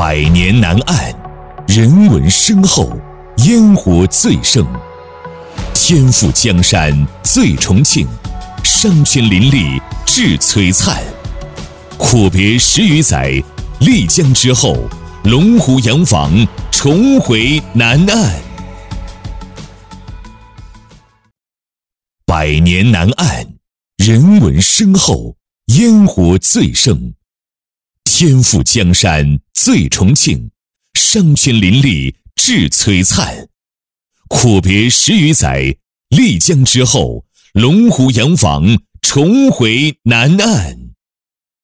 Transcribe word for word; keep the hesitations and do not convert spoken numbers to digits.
百年南岸，人文深厚，烟火最盛。天府江山醉重庆，商圈林立志璀璨。阔别十余载，丽江之后，龙湖洋房重回南岸。百年南岸，人文深厚，烟火最盛。天府江山醉重庆，商圈林立志璀璨。阔别十余载，丽江之后，龙湖洋房重回南岸。